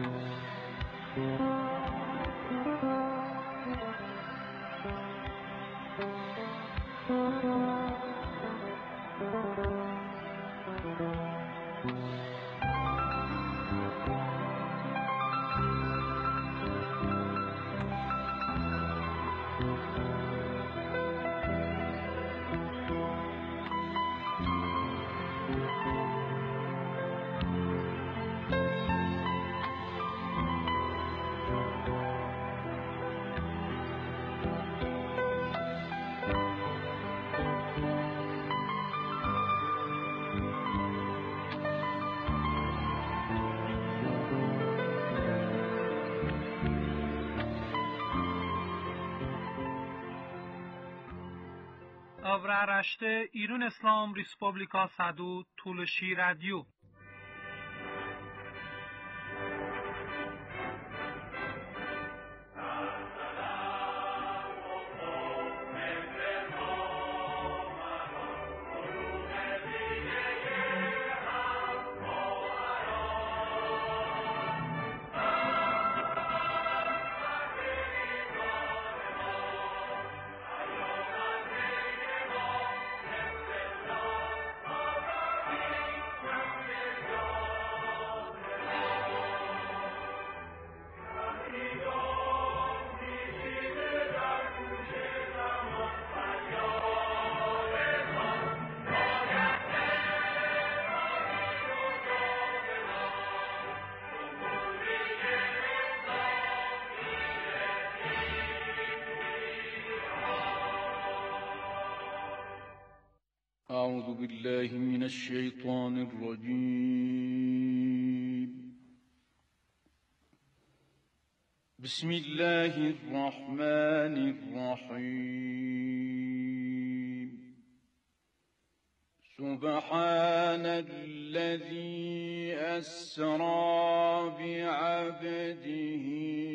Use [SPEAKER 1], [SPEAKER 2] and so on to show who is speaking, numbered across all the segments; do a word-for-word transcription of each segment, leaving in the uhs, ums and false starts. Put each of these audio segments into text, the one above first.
[SPEAKER 1] Avraaraşte İrun İslam Respublika Sadu Tuluşi Radyo.
[SPEAKER 2] أعوذ بالله من الشيطان الرجيم. بسم الله الرحمن الرحيم. سبحان الذي أسرى بعبده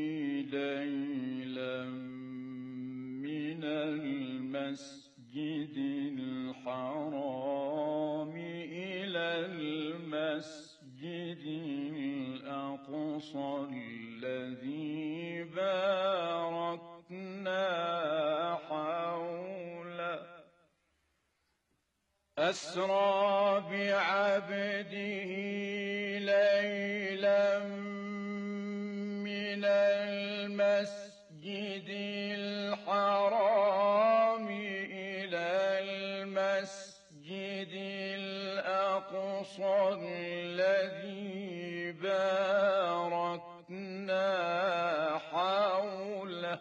[SPEAKER 2] ليلا من المسجد الحرام إلى المسجد الأقصى الذي باركنا حوله أسرى بعبده ليلا من المسجد الحرام إلى المسجد الأقصى الذي باركنا حوله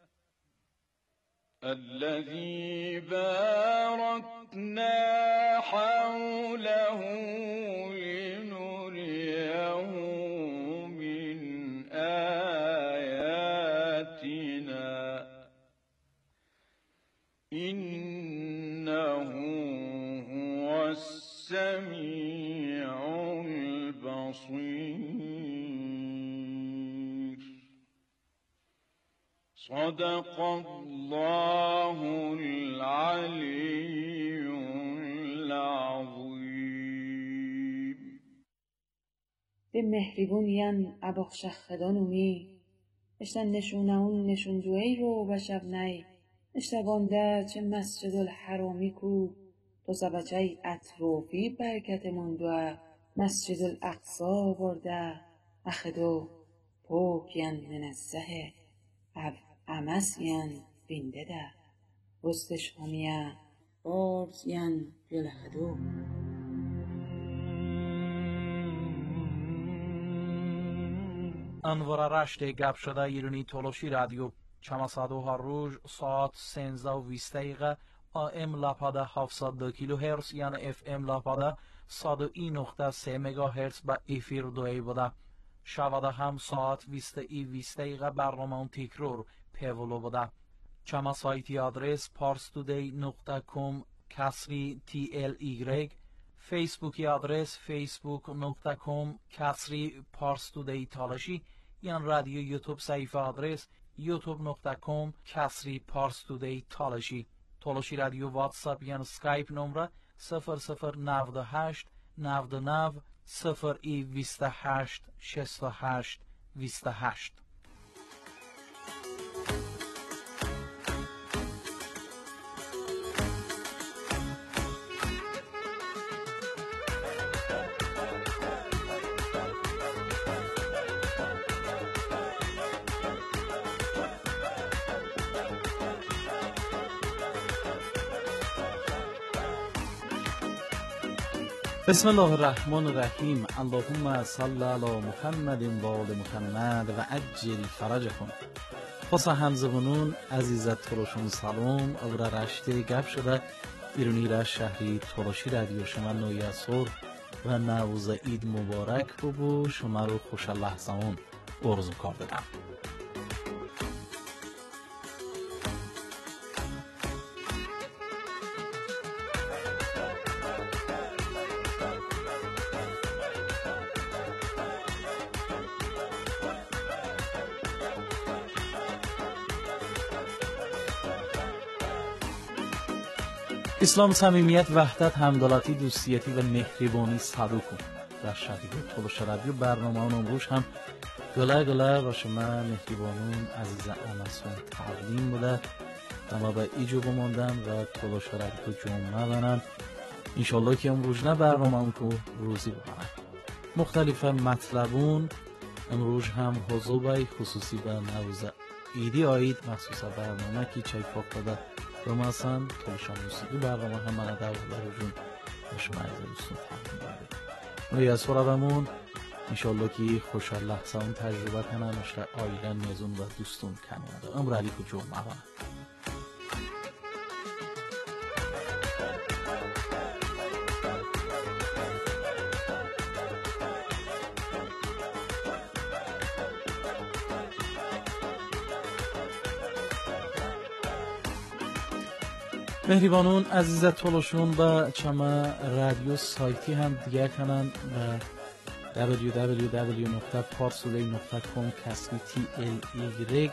[SPEAKER 2] الذي باركنا حوله لنريه من آياتنا إنه هو السميع البصير. صدق الله العلي العظيم.
[SPEAKER 3] به مهریبونین اباخشخدانومی اشتن نشونهون نشوندوی رو بشب نی اشتگانده چه مسجد الحرامی کو تو سبچه اطرافی برکت مندوه مسجد الاقصا برده اخدو پوکین منزه او امسین بینده ده رستش همیه بارزین جلخدو.
[SPEAKER 1] انوار رشته گپ شده ایرانی تولوشی رادیو چماسادو ها روز ساعت سنزده و بیست دقیقه آم لاپاده هفتصد و دو کیلو هرتز یعنی اف ام لاپاده صد و یک نقطه سه مگا هرتز با افیر دوی بوده. شواده هم ساعت بیست ای بیست دقیقه برنامه اون تکرار پیولو بوده. چما سایتی آدرس پارستودی نقطه کم کسری تی ال ایگرگ، فیسبوکی آدرس فیسبوک نقطه کم کسری پارستودی تالشی، یان رادیو یوتیوب صفحه آدرس یوتیوب نقطه کم کسری پارستودی تالشی. تالشی رادیو واتساپ یان سکایپ نمره صفر صفر نود و هشت نود و نه صفر ای بیست و هشت شصت و هشت بیست و هشت. بسم الله الرحمن الرحیم. اللهم صل علی محمد و آل محمد و عجل فرجهم. خص همزبانون عزیزت تلاشون سلام اورا رشته گپ شده ایرونی را شهری تلاشی رادیو شما نوی سور و نوز اید مبارک بو شما رو خوش لحظه‌ون آرزو کار بدم. اسلام، صمیمیت، وحدت، همدلاتی، دوستیتی و مهربانی صدوق در شهری تلاشی رادیو برنامه اون امروز هم گله گله با شما مهربانون عزیز آمسون تقدیم بوده و ما به ایجو بماندن و تلاشی رادیو جمعه بنن انشالله که امروز نه برنامه اون که روزی بکنن مختلف مطلبون امروز هم حضوبای خصوصی به نوز ایدی آید مخصوصا برنامه که چای فاق داده رماسان تلاشان موسیقی برنامه هم من دو برجون و شما عزیز دوستون تقدیم بوده نوی از فرابمون انشالله که خوشحال لحظه اون تجربه کنن اشتر آیلن میزون و دوستون کنید امر علی که جمعه بانه مهربانون عزیزت تلاشون و چما رادیو سایتی هم دیگر کنن و دبلیو دبلیو دبلیو نقطه پارسولی نقطه کام کسری تی ال ایگرگ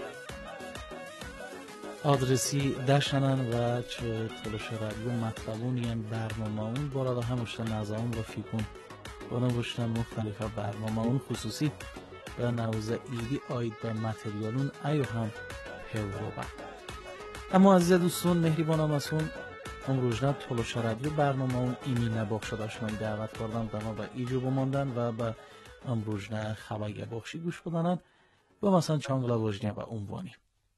[SPEAKER 1] آدرسی داشتنن و چه تلاشی رادیو مطلبون یعنی برنامه اون بالا همشتن نظام و فیکون بانوشتن مختلف برنامه اون خصوصی و نوزه ایدی آید به متریالون ایو هم پیوروبه. اما عزیز دوستون مهربان آمسون امروز نه تلاشی رادیو برنامه اون ایمی نباخش داشتمایی دعوت کردم به ما به ایجو بماندن و به امروز نه خبایی باخشی گوش بدانن و مثلا چانگلا وجنه و عنوانی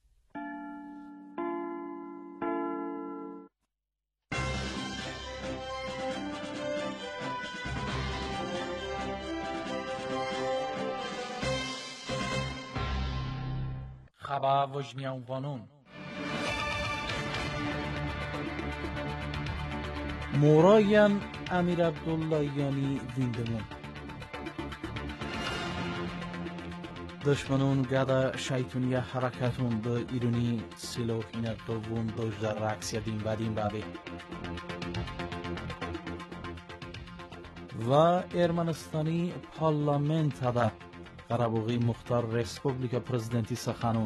[SPEAKER 1] خبا وجنه عنوانون موراین امیر عبداللهیانی ویندمون دشمنون گده شیطونی حرکتون به ایرانی سیلوک اینه دوم دوش در رکس یدیم بدیم ببی و ارمنستانی پارلمنت ده قربوغی مختار ریسپوبلیکا پرزیدنتی سخنون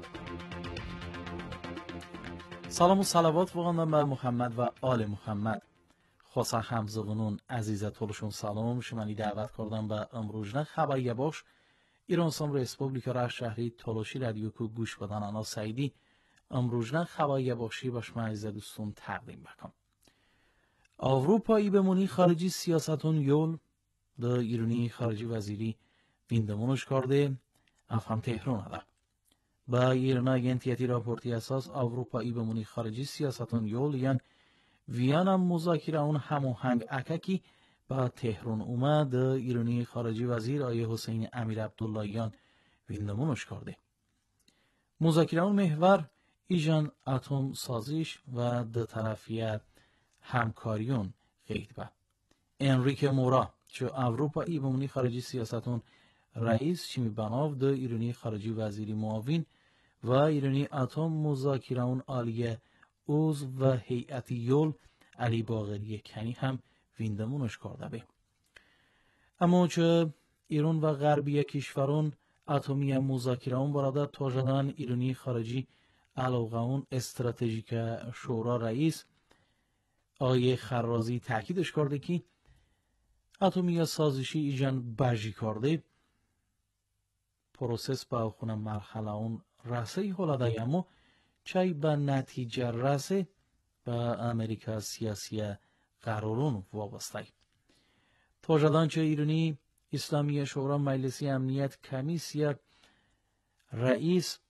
[SPEAKER 1] سلام و صلوات بگندم بر محمد و آل محمد خاصا همزبانون عزیز تلاشون سلام شمانی دعوت کردم به امروزنه خبری باش ایران سام ریسپوبلیکا را شهری تلاشی رادیو کو گوش بدن انا سعیدی امروزنه خبری باشی باش من عزیز دوستون تقدیم بکنم. اروپایی بمونی خارجی سیاستون یول ده ایرانی خارجی وزیری ویندمونش کرده افهم تهران ده با ایران اگنتیتی راپورتی اساس اروپایی بمونی خارجی سیاستون یول یعنی ویانا مذاکره اون هماهنگ اککی با تهران اومد ایرانی خارجی وزیر آیه حسین امیر عبداللهیان ویندمونش کرده. مذاکره اون محور ایجان اتم سازیش و دو طرفیه همکاریون قید با. انریک مورا چه اروپایی بمونی خارجی سیاستون رئیس چیمی بناو ده ایرانی خارجی وزیری معاون و ایرانی اتم مذاکره اون عالیه اوز و هیئت یول علی باقری کنی هم ویندمونش کرده به. اما چه ایران و غربی کشورون اتمی مذاکره اون براده توجدن ایرانی خارجی علاقه اون استراتژیک شورا رئیس آیه خرازی تاکیدش کرده که اتمی سازشی ایجان بجی کرده پروسس با خونه مرحله اون رسه هلاده اما چای به نتیجه رسه به امریکا سیاسی قرارون وابسته. توجدان چه ایرانی اسلامی شورا مجلسی امنیت کمیسیا رئیس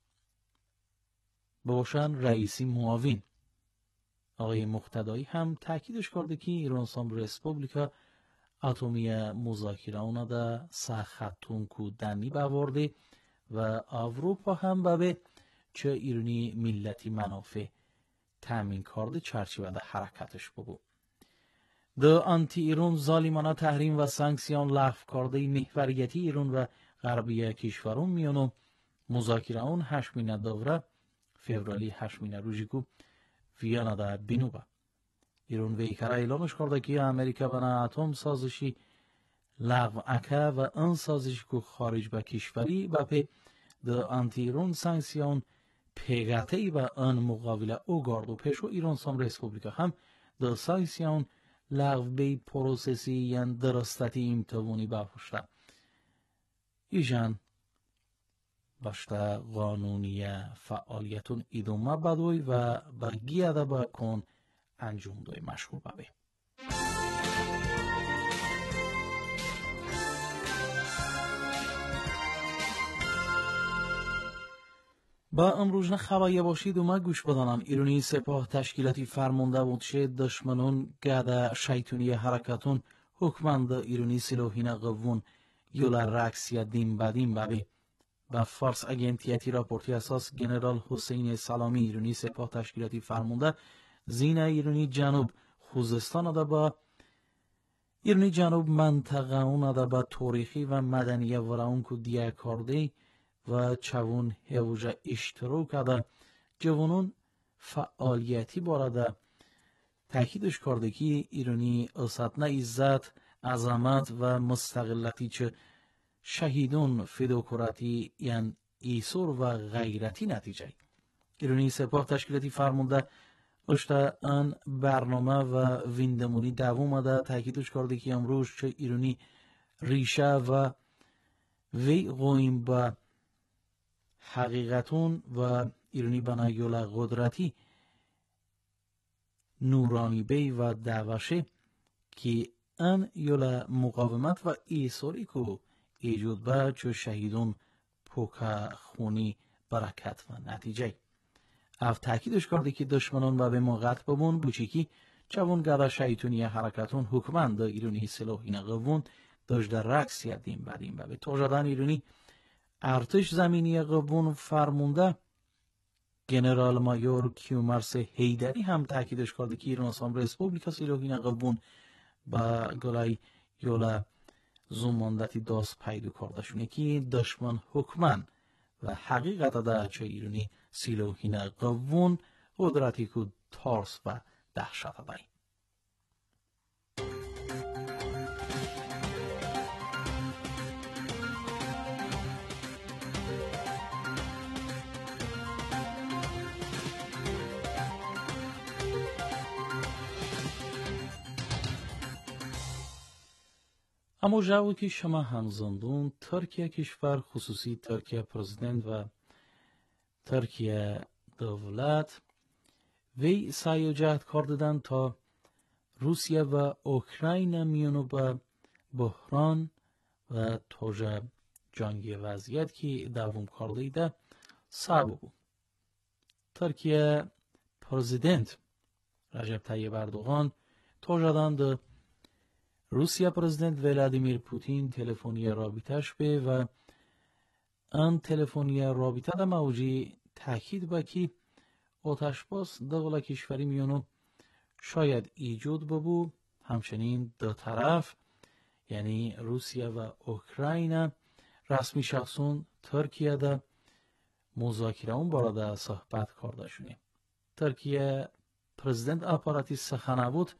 [SPEAKER 1] باشن رئیسی معاون آقای مقتدایی هم تاکیدش کرده که ایران سام رسپوبلیکا اتمی مذاکره اونا دا سخطون کو دنی باورده و اروپا هم به چه ایرانی ملتی منافع تامین کرده چرچیوه دا حرکتش بگو. د آنتی ایران ظالمانه تحریم و سانکسیون لغو کرده محوریتی ایران و غربی کشورون میانو مذاکره اون هشمینه دوره فوریه هشمینه روزیکو ویانا دا بینوبا. ایران ویکره اعلامش کرده که امریکا بنا اتم سازشی لغو اکه و ان سازشی که خارج به کشوری و پی د آنتی ایران سانکسیون پیگته و ان مقابله او گارد و پیشو ایران سام رسپوبلیکا هم د سانکسیون لغو بی پروسسی یان درستتی امتوانی بافشته. ایجان باشته قانونی فعالیتون ادامه بدوی و با گیاده با کن انجام دوی مشغول ببی. با امروز خبری باشید و ما گوش بدانم ایرانی سپاه تشکیلاتی فرمانده بود شه دشمنان گاده شیطونی حرکتون حکمند ایرانی سلوهین قوون یولا رکسی دیم بدیم ببی. با فارس اگنتیتی راپورتی اساس جنرال حسین سلامی ایرانی سپاه تشکیلاتی فرمانده زین ایرانی جنوب خوزستان دا با ایرانی جنوب منطقه اون دا با تاریخی و مدنی وراون کو دیه کرده و چون هوجه اشتراک دا جوانون فعالیتی بارده تاکیدش کرده که ایرانی اساتنه عزت عظمت و مستقلتی چه شهیدون فداکارتی یان ایثار و غیرتی نتیجه. ایرانی سپاه تشکیلاتی فرمانده اشتا ان برنامه و ویندمونی دوام ده تاکیدش کرده که امروز چه ایرانی ریشه و وی قویم با حقیقتون و ایرانی بنا یولا قدرتی نورانی بی و دعوشه که ان یولا مقاومت و ایثاری که ایجود با چه شهیدون پوکا خونی برکت و نتیجه. اف تاکیدش کرده که دشمنان با به موقت ببون بوچیکی چون گره شیطونی حرکتون حکمند دا ایرانی سلاحین قوون داشت در رکس یدیم بدیم و به توجدن ایرانی ارتش زمینی قوون فرمونده جنرال مایور کیومرس هیدری هم تاکیدش کرده که ایران سام رسپوبلیکا سلاحین قوون با گلای یولا زماندتی داست پیدا کرده شونه که دشمن حکمند و حقیقت دا چه ایرانی سلاحین قوون قدرتی که تارس و دهشت دای. اما جوی که شما همزندون ترکیه کشور خصوصی ترکیه پرزیدنت و ترکیه دولت وی سعی و جهد کردن تا روسیه و اوکراین میانو به بحران و توجه جنگی وضعیت که دوام کرده ایده سبب بود. ترکیه پرزیدنت رجب طیب اردوغان توجدان ده روسیه پرزیدنت ولادیمیر پوتین تلفنی رابطهش به و ان تلفنی رابطه ده موجی تاکید با که آتشباس دولت کشوری میانو شاید ایجاد ببو. همچنین دو طرف یعنی روسیه و اوکراین رسمی شخصون ترکیه ده مذاکره اون بارده صحبت کرده شونه. ترکیه پرزیدنت اپاراتی سخنه بود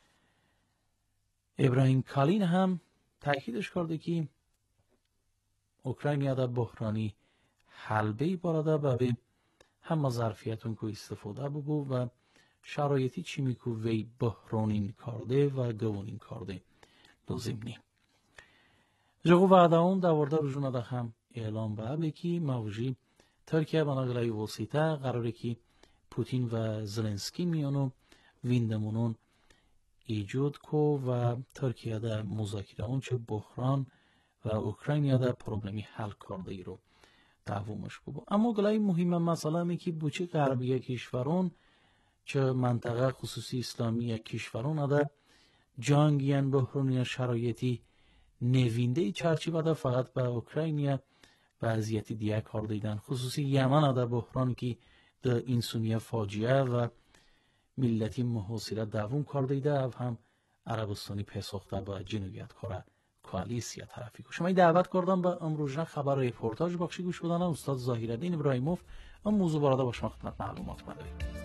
[SPEAKER 1] ابراهیم کالین هم تاکیدش کرده که اوکراین ده بحرانی حلبه بارده به همه ظرفیتون که استفاده بگو و شرایطی چی میکو وی بحرانین کرده و گوانین کرده لازم نیم. جگو وعده اون دوارده رجونه ده هم اعلام به کی موجی ترکیه بناگلای وسیطه قراره که پوتین و زلنسکی میانو ویندمونون ایجاد کو و ترکیه ده مذاکره اون چه بحران و اوکراینیا ده پروبلمی حل کرده ای رو دوامش کو. اما گلای مهمه مسئله می که بوچه غربی کشورون چه منطقه خصوصی اسلامی کشورون ده جنگیان بحرانی شرایطی نوینده چرچیبه ده فقط به اوکراینیا وضعیت دیگه کار دیدن، خصوصی یمن ده بحران که ده انسانی فاجعه و ملتی محاصره دوام کار دیده و هم عربستانی پسخته با جنوبیت کاره کوالیسیا طرفی کو. شما دعوت کردم به امروزه خبر رپورتاج بخشی گوش بدن استاد ظاهرالدین ابراهیموف اون موضوع براده با شما خدمت معلومات بدهیم.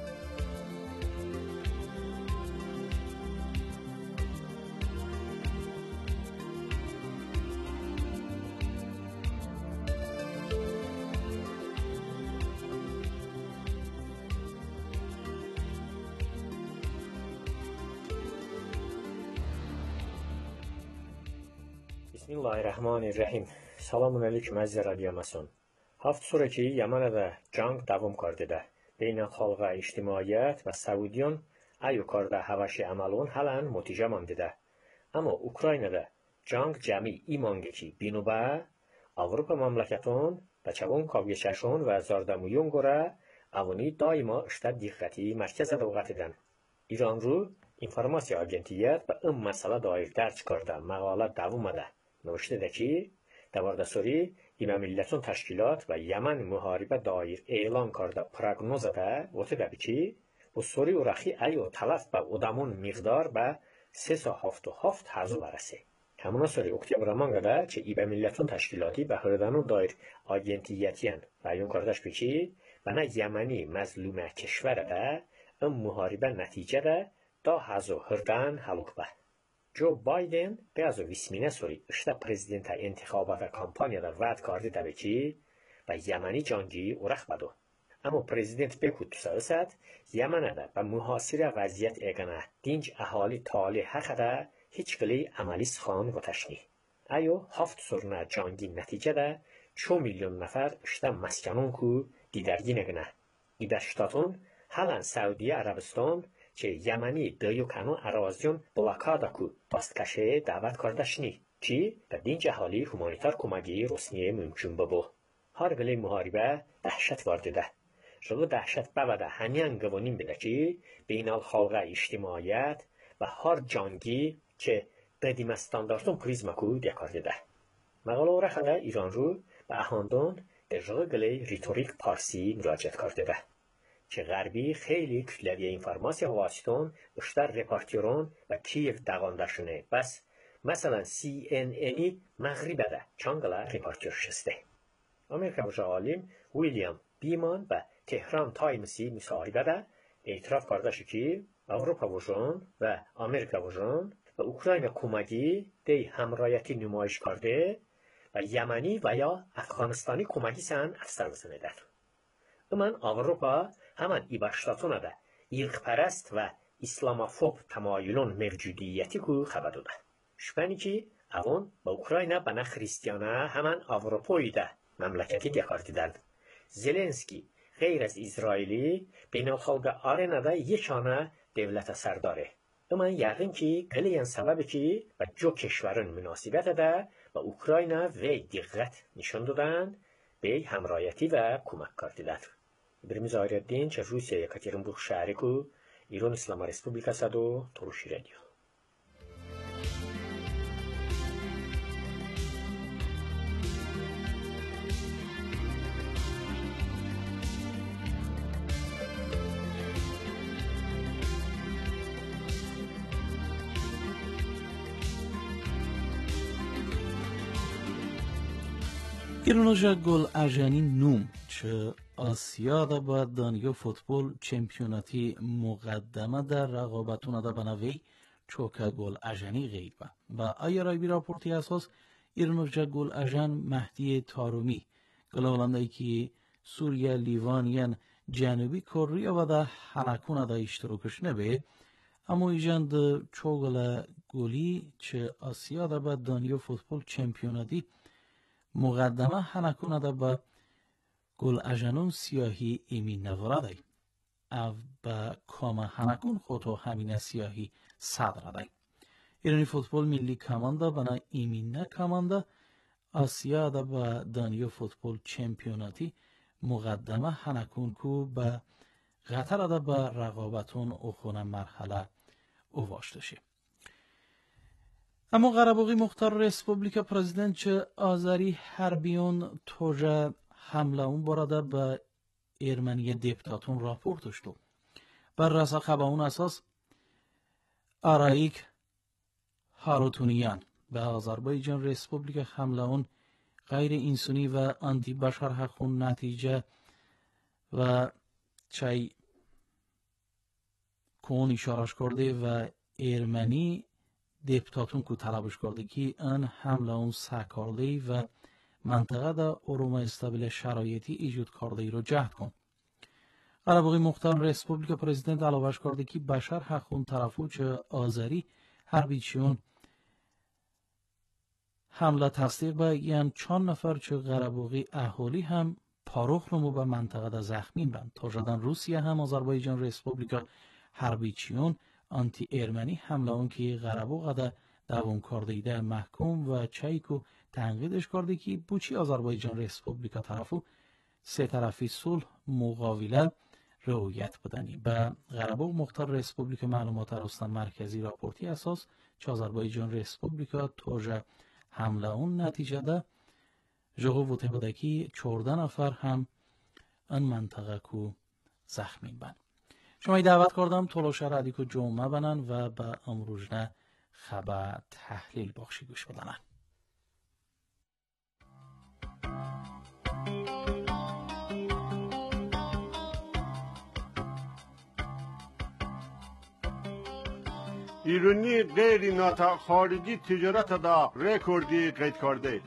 [SPEAKER 4] Bismillahirrahmanirrahim. Selamun aleyküm əziz radio mason. Hafta sonraki Yamanada jang davam kardıda. Beynəlxalqa ictimaiyyət və Saudiyon ay yukarıda havaşı amalon halan mutija mandida. Ama Ukraynada jang cəmi imange ki binuba Avrupa mamlakaton və çavun kavgeçashon və zardamuyun görə avuni daima işdə diqqəti mərkəzə dəvqət edən. İran ru informasiya agentiyyət və ım məsələ dair dərc karda məqalə davumada. نوشته ده که دواردسوری ایمه ملتون تشکیلات و یمن محاربه دایر اعلان کرده پرگنوزه ده وقتی ده بچی و سوری و رخی ایو تلف به ادامون مقدار به سه سا هفت و هفت هزو برسه. همونا سوری اکتیبر مانگه ده چه ایمه ملتون تشکیلاتی به هردانو دایر آگنتیتین و ایون کردش بچی و نه یمنی مظلومه کشور ده ام محاربه نتیجه ده دا هزو هردان حلوک به. جو بایدن به از ویسمینه سوری اشتا پرزیدنت انتخابات کامپانیا در وعد کرده ده بچی و یمنی جانگی ورخ بدو. اما پرزیدنت بکود تو سالسد یمنه ده به محاصره وضعیت اگنه دینج احالی تالی حق ده هیچ گلی عملیس خان و تشنی. ایو هفت سرونه جانگی نتیجه ده چو میلیون نفر اشتا مسکنون کو دیدرگی نگنه. ایدر شتاتون حالا سعودی عربستان که یمنی دیو کنو ارازیون بلاکادا کو پاستکشه دعوت کردشنی چی در دین جهالی همانیتار کمگی روسیه ممکن ببو. هر گلی محاربه دهشت وارده ده. جلو دهشت بوده همیان گوانیم بده که بین الخلق اجتماعیت و هر جانگی که بدیم استانداردون پریزمکو دیکارده ده. مقاله رخده ایران رو به اهاندون در جلو گلی ریتوریک پارسی مراجعت کرده ده. که غربی خیلی کتلوی انفرماسیا واشنگتن اشتر رپارتیرون و کیف داغانداشونه بس مثلا سی ان انی مغربه ده چانگلا رپارتیر شسته. امریکا وجه عالم ویلیام بیمان و تهران تایمسی مصاحبه ده اعتراف کردش که اروپا وجهان و امریکا وجهان و اوکراین کمکی دی همرایتی نمایش کرده و یمنی و یا افغانستانی کمکی سن افسر زنده. من اروپا همان ای başlatına da irqpərəst və İslamofob təmayülün mevcudiyyəti ku xəbər dödə. Şübhəni ki, avon ba Ukrayna bana Hristiyana hemen Avrupa'yı da memleketi dekardidən. Zelenski, غیر از İsraili, beynəlxalqa arenada yekana devlətə sərdari. Amma yəqin ki, qəliyən səbəbi ki, və co keşvərin münasibəti də və Ukrayna və diqqət nişan dödən, bey həmrayəti və kömək kardilər. İbrahim ظاهرالدین چه روسیه یکاترینبورگ شهری کو ایران اسلام رسپوبلیکا صدو تروشی رادیو.
[SPEAKER 1] ایرانوژا گل اجانی نوم چه آسیا دا با دانیو فوتبال چمپیوناتی مقدمه در رقابتون دا بنوی چوکا گل اجانی غیر با و آیا رای بی راپورتی اساس ایرانوژا گل اجان مهدی تارومی گلولندهی که سوریه لیوانیان جنوبی کوریا و دا حنکون دا اشتراکش نبه اما ایجان دا چوگل گلی چه آسیا دا با دانیو فوتبال چمپیوناتی مقدمه هنکونه ده به گل اجنون سیاهی ایمی نورده او به کام هنکون خودو همین سیاهی صدر ده. ایرانی فوتبال ملی کمانده بنا ایمینه کمانده آسیا ده به دنیا فوتبال چمپیوناتی مقدمه هنکون کو به قطر ده به رقابتون اخونه مرحله اواشته شه. اما قرباقی مختار رسپوبلیکا پرزیدنت چه آذری حربیون توجه حمله اون براده به ارمنی دپتاتون راپورتش دو. بر رسا خباون اساس آرایک هاروتونیان به آذربایجان رسپوبلیکا حمله اون غیر انسانی و آنتی بشر حقون نتیجه و چای کون اشارش کرده و ارمنی دپتاتون کو طلبش کرده که ان حمله اون سکارده و منطقه دا اروم استابیل شرایطی ایجاد کرده رو جهد کن. قرباقی مختار رسپوبلیکا پرزیدنت علاوهش کرده که بشر حقون طرفو چه آذری هربیچیون حمله تصدیق به یعنی چند نفر چه قرباقی اهالی هم پاروخ رو به منطقه دا زخمین بند. تا جدن روسیه هم آذربایجان رسپوبلیکا هربیچیون آنتی ارمنی حمله اون که قرباق دا دوام کرده ایده محکوم و چایکو تنقیدش کرده که بوچی آذربایجان رسپوبلیکا طرفو سه طرفی صلح مقاوله رعایت بدنی. به قرباق مختار رسپوبلیکا معلومات رستم مرکزی راپورتی اساس چه آذربایجان رسپوبلیکا توجه حمله اون نتیجه ده جهو بوده بوده که چهارده نفر هم ان منطقه کو زخمین بند. شما دعوت کردم تلاش رادی کو جمعه بنن و به امروزنه خبر تحلیل بخشی گوش بدنن.
[SPEAKER 5] ایرانی غیر ناتا خارجی تجارت دا رکوردی قید کرده.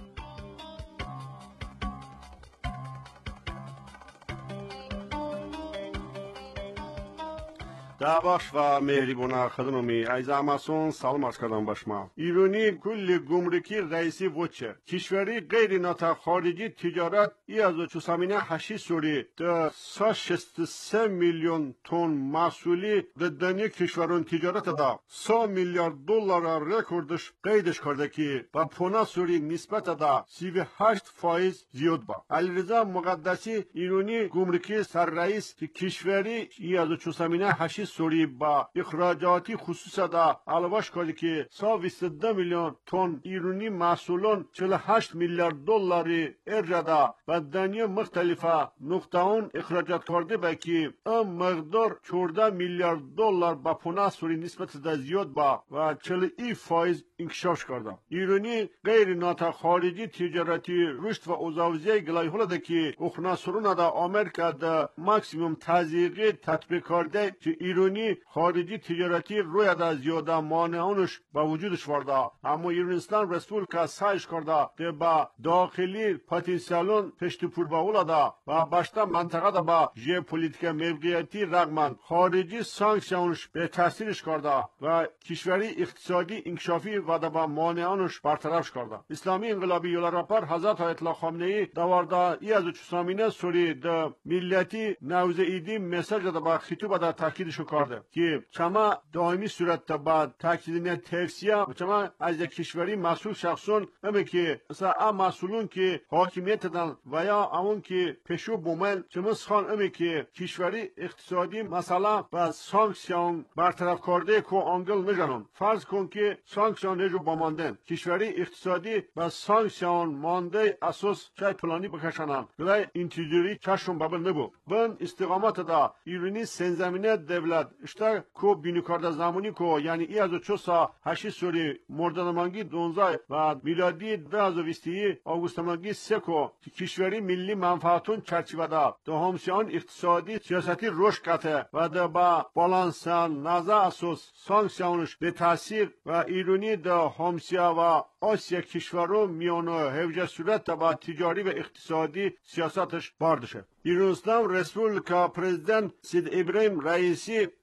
[SPEAKER 5] دعواش و مهریبونه خدمتی عزیز همسون سلام عرض کردم به شما. ایرانی کل گمرکی رئیسی وچه کشوری غیر ناتا خارجی تجارت ای از چوسامینه هشی سوری ده سه شست سه میلیون تن محصولی ده دنیا کشورون تجارت دا سه میلیارد دلار رکوردش قیدش کرده که با پونا سوری نسبت دا سی و هشت فایز زیاد با. علیرضا مقدسی ایرانی گمرکی سر رئیس کشوری ای از چوسامینه هشی سوری با اخراجاتی خصوصا دا علاوه کرده که سه و بیست و دو میلیون تن ایرانی محصولون چهل و هشت میلیارد دلاری ارجادا و دنیا مختلفه نقطه اون اخراجات کرده با که ام مقدار چهارده میلیارد دلار با پونا سوری نسبت دا زیاد با و چهل ای فایز انکشاف کرده. ایرانی غیر ناتا خارجی تجارتی رشد و اوزاوزی گلای هلده که اخنا سرون دا آمریکا دا ماکسیموم تزیقی تطبیق کرده که ایرانی خارجی تجارتی روی دا زیاده مانعانش با وجودش ورده. اما ایرانستان رسپوبلیکا سعیش کرده که با داخلی پتانسیلون پشت پور باولا دا و باشتا منطقه دا با ژئوپلیتیک موقعیتی رغم خارجی سانکسیونش به تاثیرش کرده و کشوری اقتصادی انکشافی و دا با مانعانش برطرفش کرده. اسلامی انقلابی یولا راپر حضرت آیت الله خامنه ای دوارده ای از چوسامینه سوری دا ملیتی نوزه ایدی مساج دا با خطوب دا تاکیدشو کرده که چما دائمی صورت دا با تاکید نه تکسیه و چما از کشوری مسئول شخصون همه که مثلا ام مسئولون که حاکمیت دادن و یا اون که پشو بومن چما سخان همه که کشوری اقتصادی مثلا با سانکسیون برطرف کرده که انگل نجانن. فرض کن که سانکسیون نجو باماندن کشوری اقتصادی با سانکسیون مانده اساس چای پلانی بکشنن ولی اینتیجوری چشم بابل نبو. بن استقامت دا ایرانی سنزمینه دولت اشتا کو بینو کرده زمانی کو یعنی ای از چوسا هشی سوری مردادمانگی دونزای و میلادی ده از ویستی آگوستمانگی سه کو کشوری ملی منفعتون چرچیوه دا ده همسیان اقتصادی سیاستی رشد کته و ده با بالانسان نظر اساس سانکسیونش به تاثیر و ایرانی ده همسیا و آسیا کشورو میانو هفجه صورت با تجاری و اقتصادی سیاستش باردشه. ایرانستان رسپوبلیکا پرزیدنت سید ابراهیم رئیسی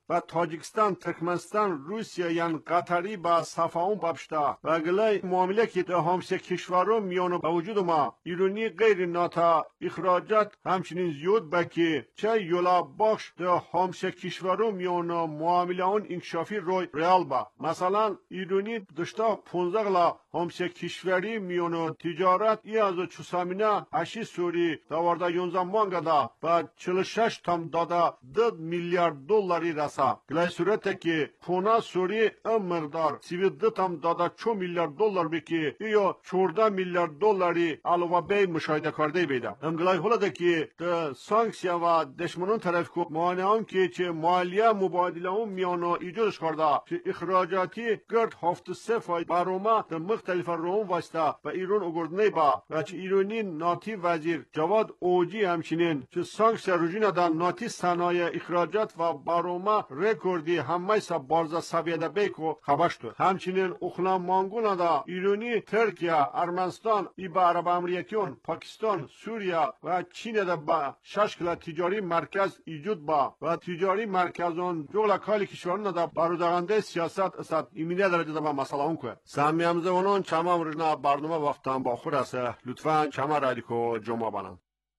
[SPEAKER 5] و تاجیکستان ترکمنستان روسیه یان قطری با صفاون بابشتا و گلای معامله که ده همسه کشورو میانو با وجود ما ایرانی غیر ناتا اخراجات همچنین زیاد بکی چه یولا بخش ده همسه کشورو میانو معامله اون انکشافی روی ریال با مثلا ایرانی دشتا پونزده غلا همسه کشوری میانو تجارت ای از چوسامینه اشی سوری دوارده یونزه مانگدا و چهل و شش تام دادا ده میلیارد دلاری رسا گلای صورته که پونا سوری ام مقدار سیوی ده تام دادا چو میلیارد دلار بکی یا چورده میلیارد دلاری علاوه بی مشاهده کرده بیده ام گلای حالا که ده سانکسیا و دشمنون طرف که مانه هم که چه مالیه مبادله هم میانو ایجادش کرده چه اخراجاتی گرد هفت سه فای باروما ده مختلف روم واسطه و ایران اگردنه با و چه ایرانی ناتی وزیر جواد اوجی همچنین چه سانکسیا رجوع دان ناتی صنایع اخراجات و باروما رکوردی همه سا بارزا سویده بیکو خبشتو همچنین اخلام مانگونا دا ایرانی ترکیه ارمنستان ای با عرب امریکیون پاکستان سوریا و چین دا با ششکل تجاری مرکز ایجود با و تجاری مرکزون جغل کالی کشورن دا بارودغنده سیاست استاد ایمینه درجه دا با مسئله اون که سامی همزمانون چما مرجنا برنامه وقتان با خود است لطفا چما رادیکو جمعه بانم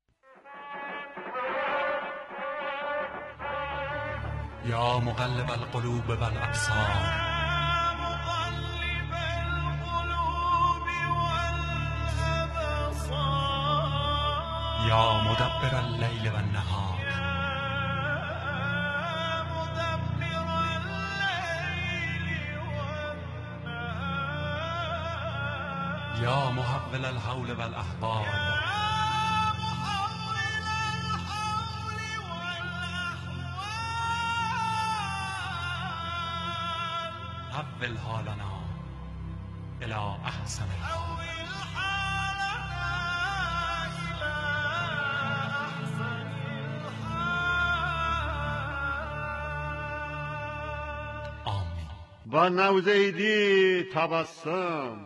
[SPEAKER 6] یا مقلب القلوب والابصار یا مدبر اللیل والنهار یا محول الحول والاحوال حول حالنا الى احسن الحال آمین
[SPEAKER 5] و نوزیدی تبسم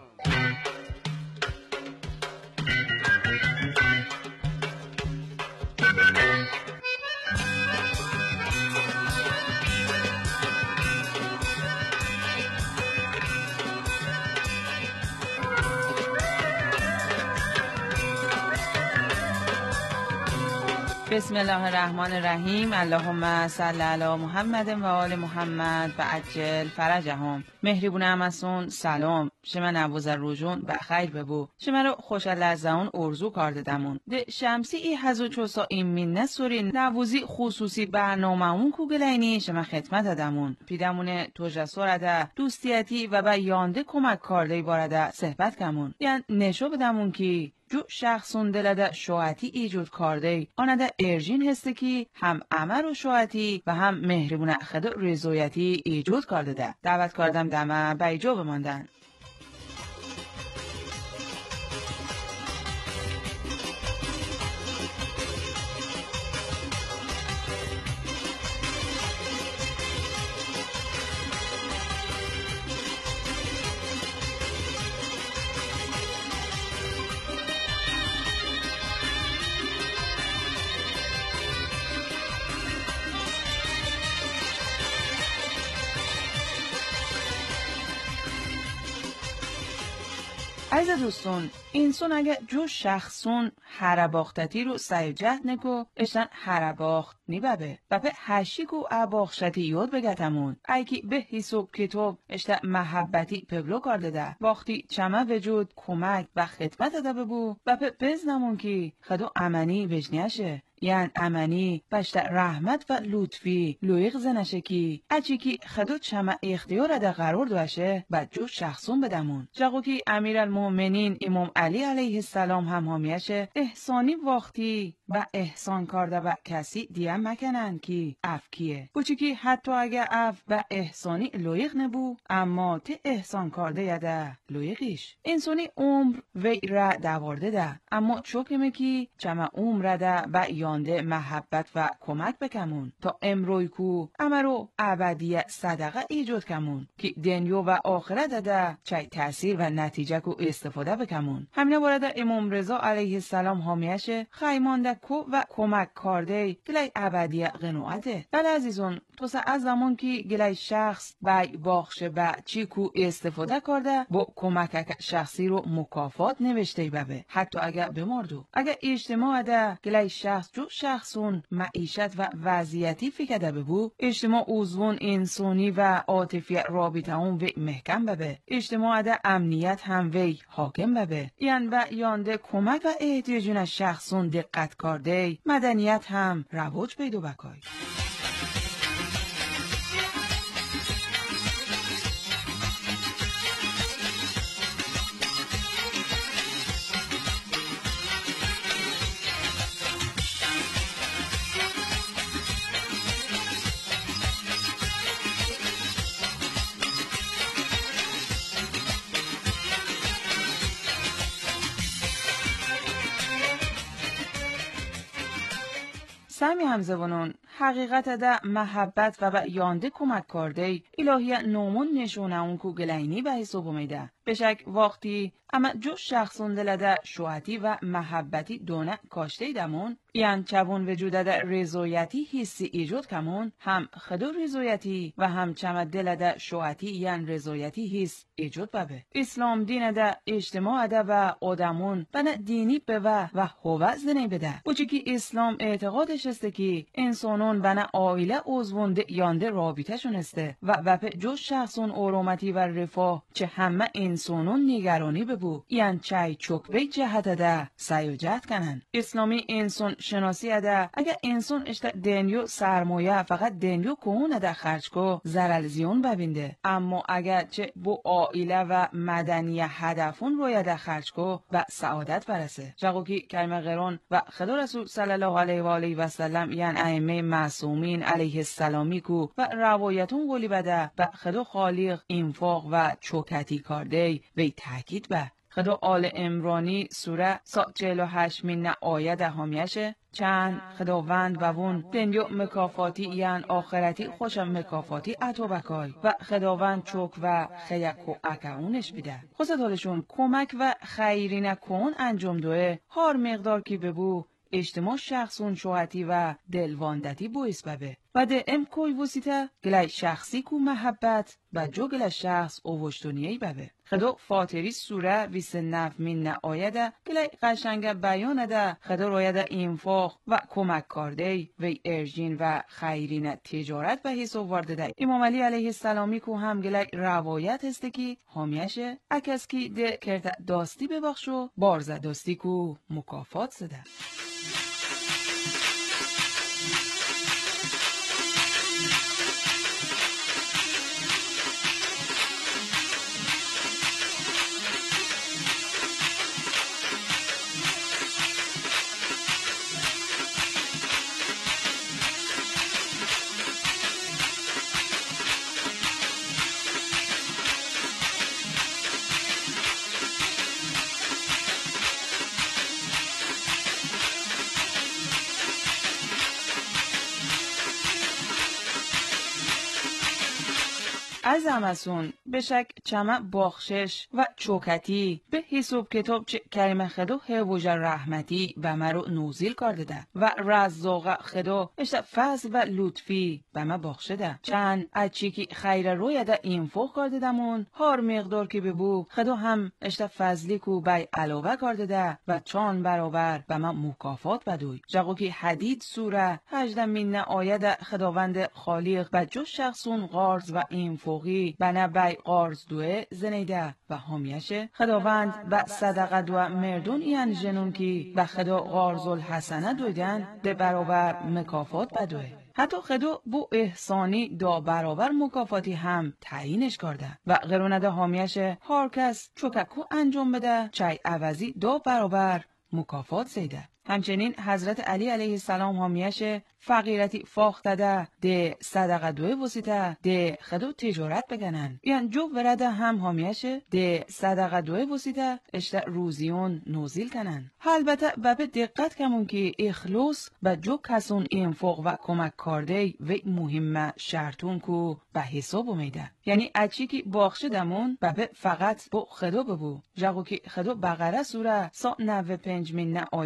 [SPEAKER 3] بسم الله الرحمن الرحیم. اللهم صل علی محمد و آل محمد و عجل فرجهم. مهربون امسون سلام. شما نووز روجون و خیر ببو. شما رو خوش لحظهون ارزو کارده دمون. ده شمسی ای هزو چوسا این من نسوری نووزی خصوصی برنامه اون کوگلینی شما خدمت دمون. پیدمون توجسور ده دوستیتی و با یانده کمک کارده بارده صحبت کمون. یعنی نشو بدمون که جو شخصون دلده شوعتی ایجود کرده آنده ارجین هسته که هم عمر و شوعتی و هم مهربون خد و رضایتی ایجود کرده ده. دعوت کردم دمه بیجا بماندن. عزیز دوستون اینسون اگه جو شخصون هرباختتی رو سیجه نکو اشتن هرباخت نیببه و به هشیکو اباخشتی یاد بگتمون ایکی به حساب کتاب اشتن محبتی پگلو کرده ده وقتی چمه وجود کمک و خدمت ده ببو و به بزنمون که خدو امنی بجنیشه یعنی امنی بشت رحمت و لطفی لویق زنشه کی اچی کی خدو چمه اختیار ده قرار دوشه و جو شخصون بدمون جاگو کی امیرالمومنین امام علی علیه السلام هم حامیشه احسانی وقتی و احسان کرده و کسی دیم مکنن کی اف کیه بچی کی حتی اگه اف و احسانی لویق نبو اما ته احسان کرده یده لویقیش انسانی عمر وی را دوارده ده اما چوکمه کی چمه عمر ده و یانده محبت و کمک بکمون تا امروی کو امرو ابدیه صدقه ایجاد کمون که دنیو و آخرت ده چای تاثیر و نتیجه کو استفاده بکمون همینه وارد امام رضا علیه السلام حامیشه خیمانده کو و کمک کرده گلی ابدیه قنوعته. بله عزیزون واسه از زمان که گلای شخص بای باخشه با چیکو استفاده کرده با کمک شخصی رو مکافات نوشته ببه حتی اگر بماردو. اگر اجتماع ده گلای شخص جو شخصون معیشت و وضعیتی فکرده ببو، اجتماع اوزون انسانی و عاطفی رابطه اون وی محکم ببه. اجتماع ده امنیت هم وی حاکم ببه. یعنی و یانده کمک و احتیاجون شخصون دقت کرده مدنیت هم رواج پیدا بکای. سمی همزبانون حقیقت ده محبت و با یانده کمک کرده الهی نومون نشونه اون کو گلینی به حساب میده. بشک وقتی اما جو شخصون دلده شوعتی و محبتی دونه کاشته دمون یعنی چبون وجود ده رضایتی حسی ایجاد کمون هم خدو رضایتی و هم چمد دلده شوعتی یعنی رضایتی حس ایجاد ببه. اسلام دین ده اجتماع ده و آدمون بنا دینی به و و هوز دنی بده. بچه که اسلام اعتقادش است که انسانون بنا آیله اوزونده یانده رابطه شونسته و و په جو شخصون اورومتی و رفاه چه همه انسانون نگرانی ببو یعنی چای چوکبه جهت ده سیوجت کنن. اسلامی انسان شناسی ده اگر انسان اشت دنیو سرمایه فقط دنیو کهونه ده خرج کو زرال زیون ببینده، اما اگر چه بو آیله و مدنی هدفون روی ده خرج کو و سعادت برسه. جاگو که کلمه غیرون و خدا رسول صلی الله علیه و آله و سلم یعنی ائمه معصومین علیه السلامی کو و روایتون قولی بده و خدا خالق انفاق و چوکتی کرده وی تاکید به. خدا آل عمرانی سوره سا چهل و هشت من آیه ده همیشه چند خداوند و وون دنیو مکافاتی یعنی آخرتی خوشم مکافاتی عطا بکای و خداوند چوک و خیک و اکاونش بیده. خواستالشون کمک و خیری نکن انجام دوه هار مقدار کی ببو اجتماع شخصون شوهتی و دلواندتی بویس ببه و ده ام کوی وسیته گلای شخصی کو محبت و جو گلای شخص اووشتونیهی ببه. خدا فاطری سوره بیست و نه من آیه ده گلای قشنگ بیان ده خدا رویه ده انفاق و کمک کرده و ارجین و خیرین تجارت به حساب ورده ده. امام علی علیه السلامی کو هم گلای روایت هسته که همیشه اکس کی ده کرده داستی ببخشو بارزه داستی کو مکافات زده. از همسون بشک چمه باخشش و چوکتی به حساب کتاب چه کریم خدا هوج رحمتی به مرو نوزیل کرده ده و رزاق خدا اشت فضل و لطفی به ما باخشه ده. چند اچی که خیر روی ده انفاق کرده دمون هار مقدار که ببو خدا هم اشت فضلی کو بای علاوه کرده ده و چان برابر به ما مکافات بدوی. جاگو که حدید سوره هجده من آیه ده خداوند خالق و جو شخصون غارز و انفاق بنا بای قارز دوه زنیده و همیشه خداوند و صدقه دوه مردون این جنون کی و خدا قارز الحسنه دویدن ده برابر مکافات بدوه. حتی خدا بو احسانی دا برابر مکافاتی هم تعیینش کرده و غیرونده همیشه هر کس چوککو انجام بده چای عوضی دا برابر مکافات زیده. همچنین حضرت علی علیه السلام همیشه فقیرتی فاخته ده ده صدقه دوی وسیته ده خدو تجارت بگنن یعنی جو ورده هم همیشه ده صدقه دوی وسیته اشت روزیون نوزیل کنن. البته بابه دقت کمون که اخلاص و جو کسون انفاق و کمک کرده و مهم شرطون کو به حساب میده. یعنی اچی که باخشه دمون بابه فقط با خدو ببو. جاگو که خدو بقره سوره سا نوه پنج من آیه ده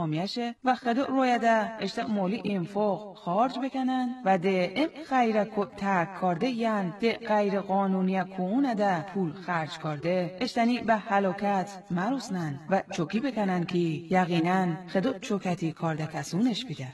[SPEAKER 3] حامیشه و خدا رویده اشت مولی انفاق خارج بکنن و ده ام خیر تک کرده ین ده غیر قانونی کونه ده پول خرج کرده اشتنی به هلاکت مروسنن و چوکی بکنن که یقینا خدا چوکتی کرده کسونش بیده.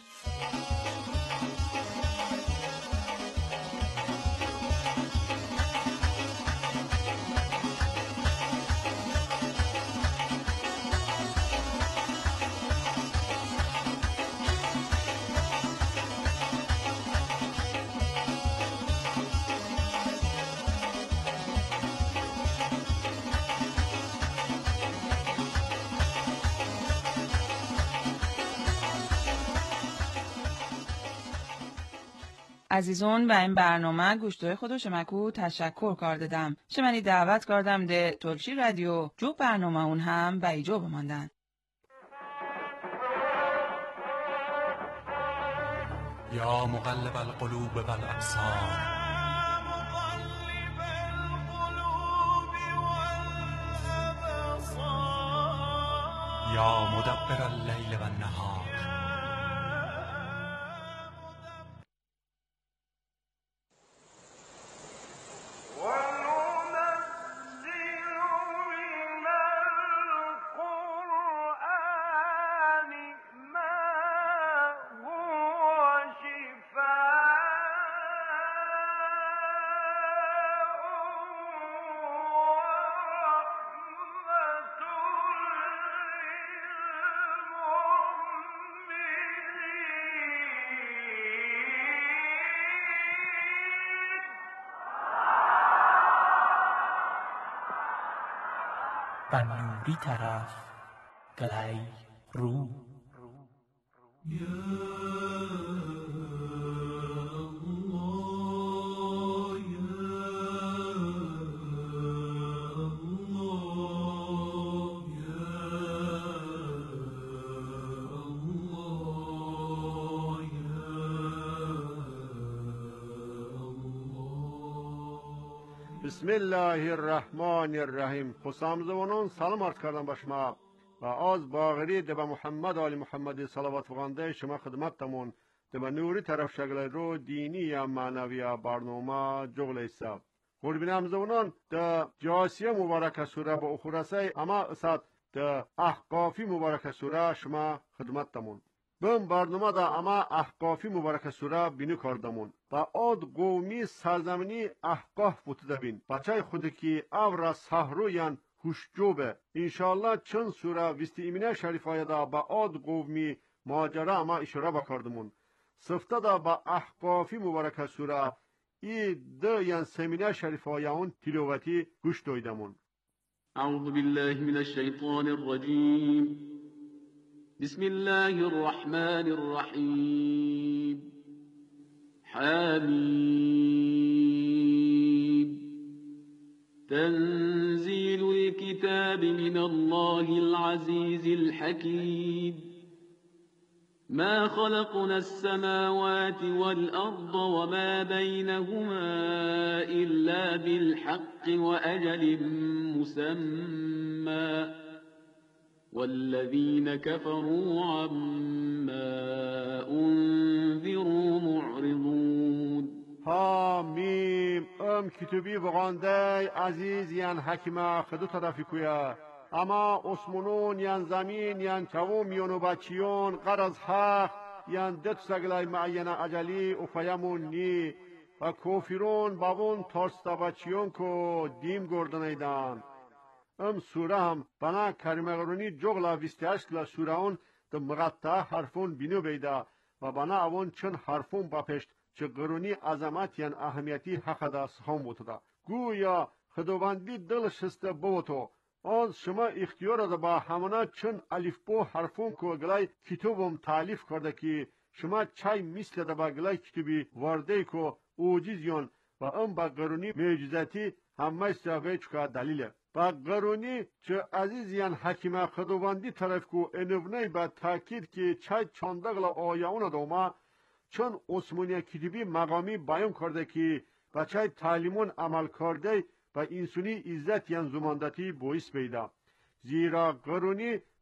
[SPEAKER 3] عزیزون به این برنامه گوشتوی خودو شمکو تشکر کردم. شمنی دعوت کردم ده تلشی رادیو جو برنامه اون هم به ایجا بماندن.
[SPEAKER 6] یا مقلب القلوب والابصار یا مدبر اللیل والنهار
[SPEAKER 1] بنوری طرف گلی رو
[SPEAKER 5] بسم الله الرحمن الرحیم. خسام زبانان سلام عرض کردم به شما و از باغری ده به محمد آل محمد صلوات بخوانده شما خدمتتمون ده به نوری طرف شکل رو دینی یا معنوی برنامه جغل ایسا قربینم زبانان ده جاسیه مبارک سوره به اخورسه اما اسد ده احقافی مبارک سوره شما خدمتتمون بم برنامه دا اما احقافی مبارک سوره بینو کردمون و آد قومی سرزمینی احقاف بوده بین بچه خود که او سهرو یان هوشجوبه انشالله چند سوره وستی ایمینه شریفای دا با آد قومی ماجرا اما اشاره بکردمون سفته دا با احقافی مبارک سوره ای ده یان سمینه شریفای اون تلاوتی گوش دویدمون.
[SPEAKER 7] اعوذ بالله من الشیطان الرجیم بسم الله الرحمن الرحيم حميم تنزيل الكتاب من الله العزيز الحكيم ما خلقنا السماوات والأرض وما بينهما إلا بالحق وأجل مسمى والذين كفروا عما انذروا معرضون.
[SPEAKER 5] حامیم ام کتابی بغانده عزیز یان حکیمه خدو طرفی کویا اما اسمونون یان زمین یان چوم یونو بچیون قرض حق یان دت سگلای معینه اجلی و فیمون نی و کوفیرون بابون ترستا بچیون کو دیم گردن ایدان ام سوره هم بنا کریمه غرونی جغلا ویستهشت لا سوره اون ده مقطع حرفون بینو بیده و بنا اون چند حرفون باپشت چه غرونی عظمت یان اهمیتی حق دا سخون بوده گویا خداوندی دل شسته بوتو از شما اختیار ده با همانا چند الفبو حرفون کو گلای کتابم تعلیف کرده که شما چای مثل ده با گلای کتابی وارده کو اوجیزیون و ام با غرونی معجزاتی همه سیاوه چکا دلیله با قرونی چه عزیزیان حکیمه خداوندی طرف کو انوونی با تاکید که چای چاندقلا آیاون دوما چون عثمانی کتبی مقامی بیان کرده که بچه تعلیمون عمل کرده و انسانی عزت یان زماندتی باعث پیدا زیرا قرونی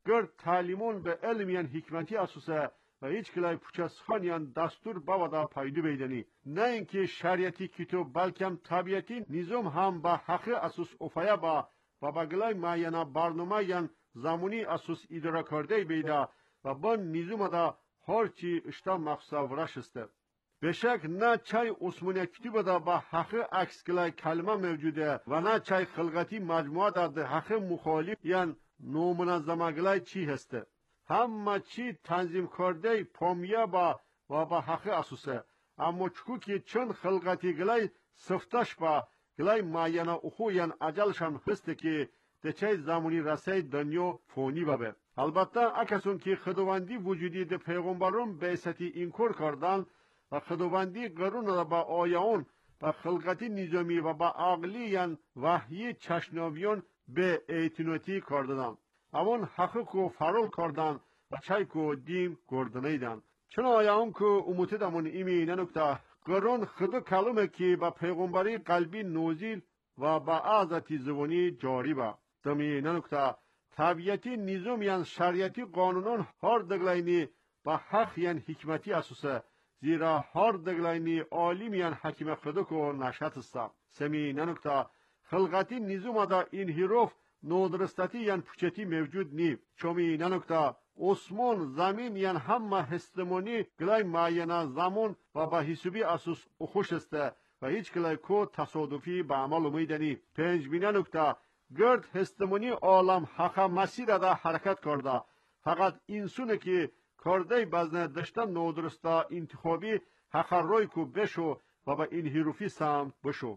[SPEAKER 5] گر تعلیمون به علمیان حکمتی اساسه و هیچ کلای پوچسخانیان دستور باودا پایدو بیدنی نه اینکه شریعتی کتاب بلکم طبیعتی نظام هم با حق اساس افیا با و با گلای معینه برنامه یان زمانی اساس اداره کرده بیده و با نظام دا هر چی اشتا مقصد ورشسته بشک نه چای عثمانی کتاب دا با حق عکس کلای کلمه موجوده و نه چای خلقتی مجموعه دا ده حق مخالف یان نومنظمه گلای چی هسته همه چی تنظیم کرده پامیه با و با حق اساسه اما چکو که چند خلقتی گلای سفتش با گلای معینه اخو یان اجلشان هسته که ده چای زمانی رسای دنیا فونی ببه البته اکسون که خداوندی وجودی ده پیغمبرون بعثتی انکار کردن و خداوندی قرون با آیون و خلقتی نظامی و با عقلی یان وحی چشناویون به اعتناتی کردن اون حقیق کو فرول کردن و چای کو دیم گردنیدن چون آیون کو اموته دمون ایمی ننکتا قرون خدا کلمه که با پیغمبری قلبی نوزیل و با عزتی زبانی جاری با دمی ننکتا طبیعتی نظام یان شریعتی قانونان هر دگلاینی با حق یان حکمتی اساسه زیرا هر دگلاینی عالم یان حکیم خدا کو نشات است سمی ننکتا خلقتی نظام دا این حروف نودرستتی یان پوچتی موجود نی چومی ننکتا عثمان زمین یان همه هستمانی گلای معینه زمان و با حسابی اساس خوش است و هیچ گلای کو تصادفی به عمل میدنی پنج بینه نکتا گرد هستمانی عالم حق مسیر دا حرکت کرده فقط اینسونه که کرده بزنه داشتن نودرستا انتخابی حق روی کو بشو و با این حروفی سم بشو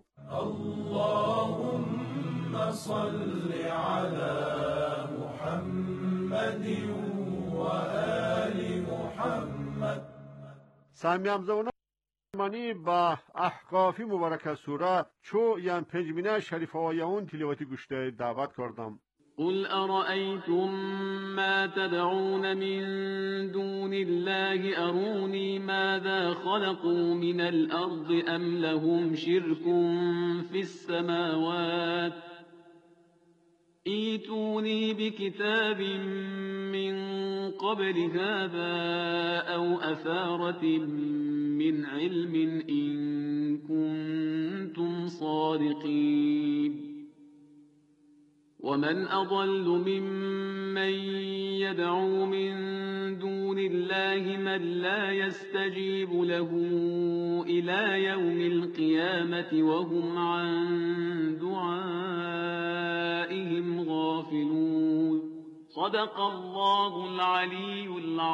[SPEAKER 8] اللهم صل على محمد و آل محمد
[SPEAKER 5] سامیم زونه مانی با احقافی مبارک سوره چو یان پنجمینه شریف آیون تلاوتی گوشته دعوت کردم
[SPEAKER 7] قل أرأيتم ما تدعون من دون الله أروني ماذا خلقوا من الأرض أم لهم شرك في السماوات ايتوني بكتاب من قبل هذا أو أثارة من علم إن كنتم صادقين ومن أضل ممن يدعو من دون الله من لا يستجيب له إلى يوم القيامة وهم عن دعائهم غافلون صدق الله العلي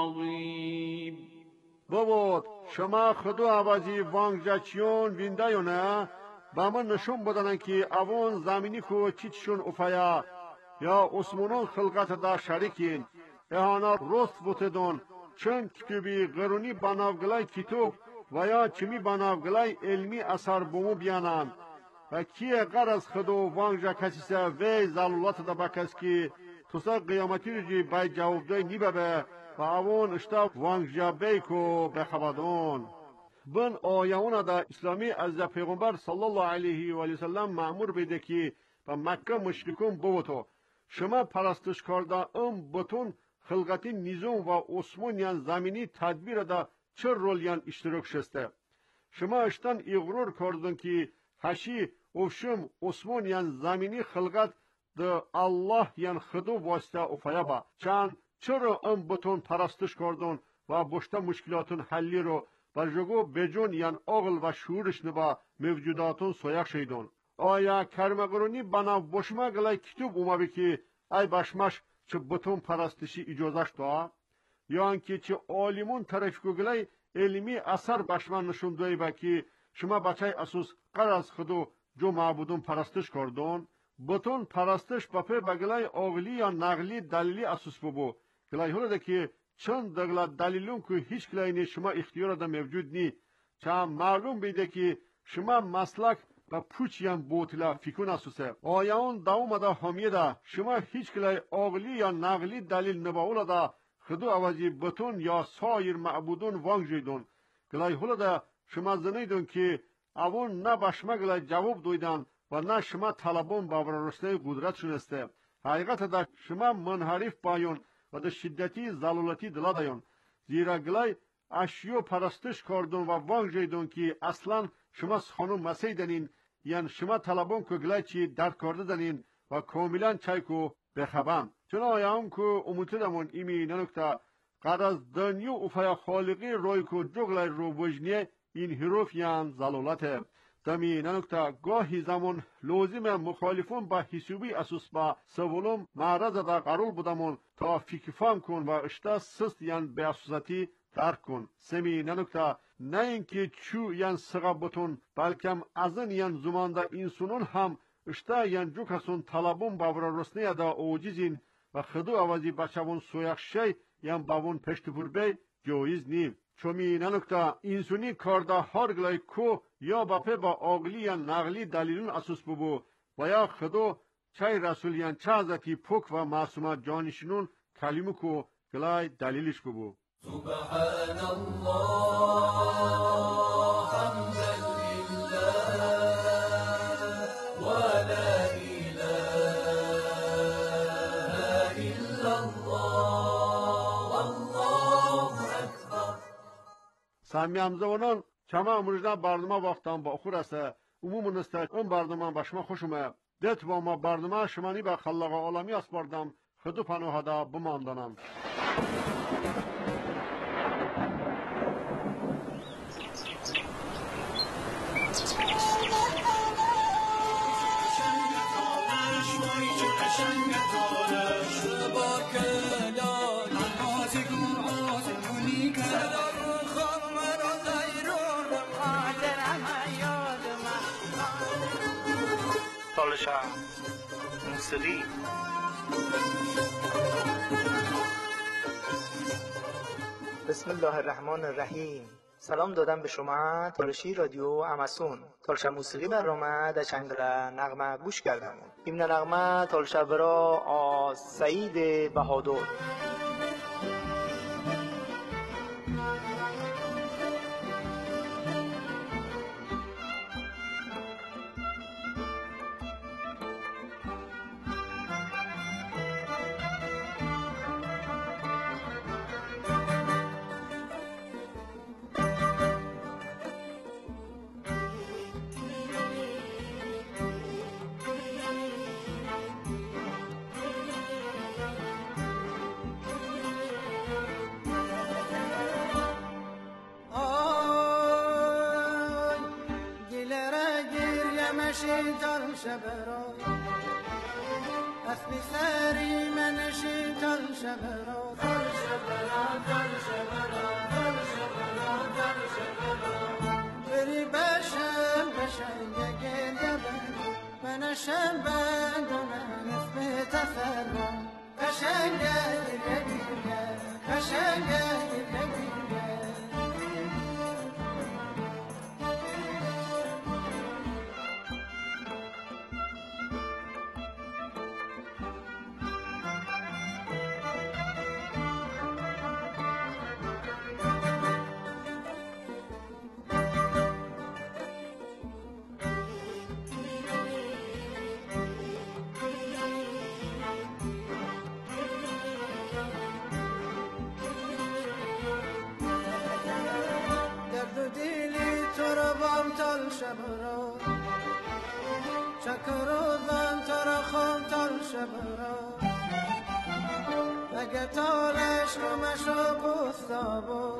[SPEAKER 7] العظيم
[SPEAKER 5] بابا شما خدا عوضی وانگجاچیون وینده نه با من نشون بدنن که اوان زمینی کو چیچشون افیا یا عثمانان خلقت دا شریکین اهانا رست بوتدون چون کتبی قرونی بناوگلای کتاب و یا چمی بناوگلای علمی اثر بومو بیانن و کیه غرز خدا وانگجا کسیسه وی زلولات دا بکس که توسا قیامتی رجی بای جواب دای نیبه و اوان اشتا وانگجا بیکو بخبادون بن آیون دا اسلامی از پیغمبر صلی الله علیه و سلم مأمور بیده که با مکه مشرکون بوتو شما پرستش کرده ام بتون خلقتی نظام و عثمانیان زمینی تدبیر دا چه رولیان اشتراک شسته شما اشتن اغرور کردن که هشی افشم عثمانیان زمینی خلقت دا الله یان خدو واسطه افیا با چند چرا ام بتون پرستش کردن و بشته مشکلاتون حلی رو برجگو بجون یان عقل و شعورش نبا موجوداتون سویق شیدون آیا کرمگرونی بنا بشما گلای کتاب اومبی که ای بشمش چه بتون پرستشی اجازش دا یا انکه چه عالمون طرف گلای علمی اثر بشما نشون دوی با که شما بچه اساس قرض خودو جو معبودون پرستش کردون بتون پرستش بپه بگلای عقلی یا نقلی دلیلی اساس ببو گلای هلده که چند دگلا دلیلون که هیچ کلاینی شما اختیار دا موجود نی چند معلوم بیده که شما مسلک و پوچیان بوتلا فکون اسوسه آیان داوم دا همیه دا شما هیچ کلای عقلی یا نقلی دلیل نباولا دا خدو عوضی بتون یا سایر معبودون وانگ جیدون کلای هلا دا شما زنیدون که اوون نه بشما کلای جواب دویدن و نه شما طلبون باور رسته قدرت شنسته حقیقت دا شما منحرف بایون و در شدتی زلالتی دلا دایان زیرا گلای اشیو پرستش کردن و وانگ جیدن که اصلا شما خانم مسیح دنین یعنی شما طلبان که گلای چی درد کرده دنین و کاملا چای کو بخبم چون آیام که اموتدمون ایمی ننکتا قد از دنیو افای خالقی روی که جغلای رو وجنیه این حروف یعنی زلالته دمی ننکتا گاهی زمان لازم مخالفون با حسوبی اساس با سوالم معرض دا قرار بودمون تا فکر فهم کن و اشتا سست یعنی به اساساتی درک کن سمی ننکتا نه اینکه چو یعنی سقب بتون بلکم از این یعنی زمانده اینسونون هم اشتا یعنی جو کسون طلبون باور رسنی دا اوجیزین و خدو آوازی بچهون سویخ شی یعنی باون پشت پربی جایز نیم چومی ننکتا اینسونی کاردا هر گلای کو یا باپه با آقلی یا نقلی دلیلون اساس ببو و یا خدو چای رسولیان چه ازتی پک و معصومت جانشینون کلمه کو گلای دلیلش ببو
[SPEAKER 8] سبحان الله حمدا لله و لا اله الا الله والله اکبر.
[SPEAKER 5] سمی همزوانان چما امروزنا برنامه وقتان با اخور است عموم نسته اون برنامه با شما خوشمه دت با ما برنامه شمانی به خلاق عالمی اسپاردم خدو پناه دا بماندانم
[SPEAKER 1] تالشا موسیقی
[SPEAKER 9] بسم الله الرحمن الرحیم. سلام دادم به شما تالشی رادیو اماسون. تالشا موسیقی برنامه در چنگل نغمه گوش کردم. این نغمه تالشا برا آ سعید بهادر.
[SPEAKER 10] شیطان شبرا اسمی سری من شیطان شبرا دل شبرا دل شبرا دل شبرا دل شبرا بری بشم بشم گل گبن من شم بند من اسم تفرا قشنگ گل قشنگ گل تال شبرا چکرودان ترخم تال شبرا اگه تالش رو مشو بستابو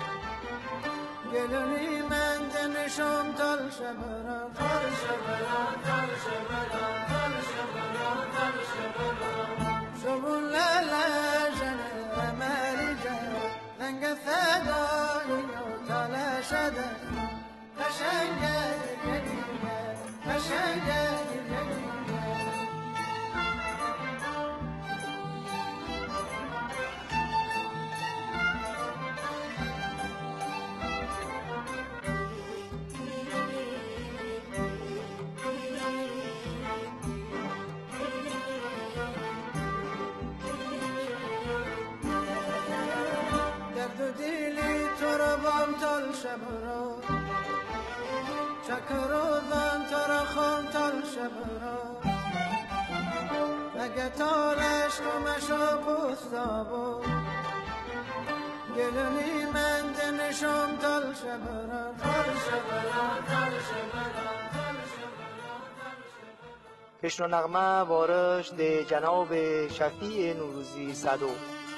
[SPEAKER 10] گلونی من دنشم تال شبرا تال شبرا تال شبرا تال شبرا تال شبرا شبون لالا جنه مالی جنه لنگ فدایی و تال شده قشنگ گلیمه قشنگ گلیمه درد و دیلی تو رو بام تال شبرا چکرودان ترخم تال شبرا اگه تارش نمشا پستابو گلونی من دنشم تل شبران تل شبران تل شبران
[SPEAKER 9] کشن و نغمه وارش ده جناب شفیع نوروزی صدو.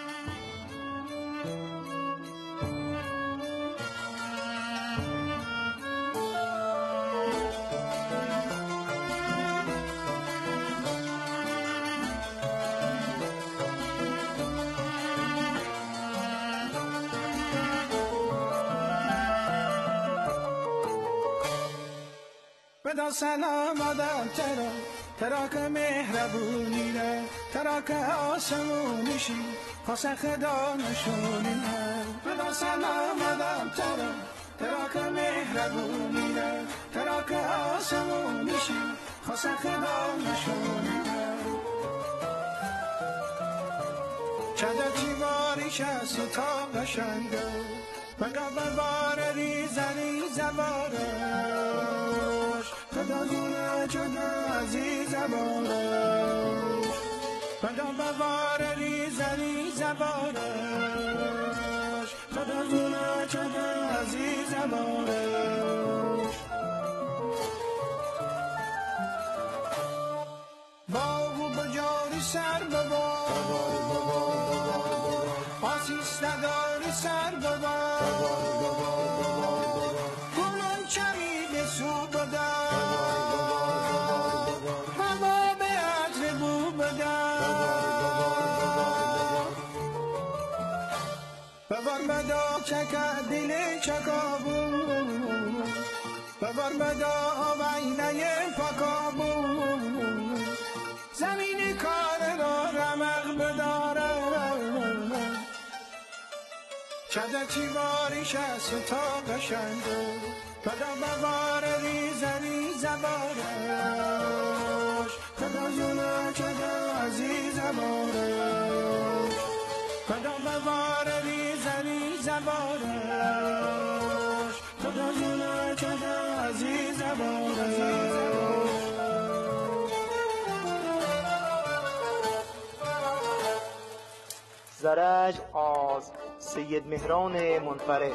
[SPEAKER 10] بدا سلام آدم ترا ترا که مهربونی ره ترا که آسمونیشی خواست خدا نشونی ره بدا سلام آدم ترا ترا که مهربونی ره ترا که آسمونیشی خواست خدا نشونی ره چده چی باریش از تا قشنگه بگا ببار ریزه ریزه بارش خدا زونه جدا عزیزه بارش بگا ببار ریزه ریزه بارش خدا زونه جدا عزیزه بارش باغو بجاری سر ببار آسیس نداری سر ببار گلون چمید سو بدن هوا به عطر بو بدن ببار بدا چکه دل چکابو ببار بدا آوینه پاکابو زمین کار را رمق بداره چده چی باریش از تا قشنگه بدا ببار ریزه ریزه بارش خدا زونه چده عزیزه بارش خدا ببار ریزه ریزه بارش خدا زونه چده عزیزه بارش
[SPEAKER 9] زرج آز سید مهران منفرد.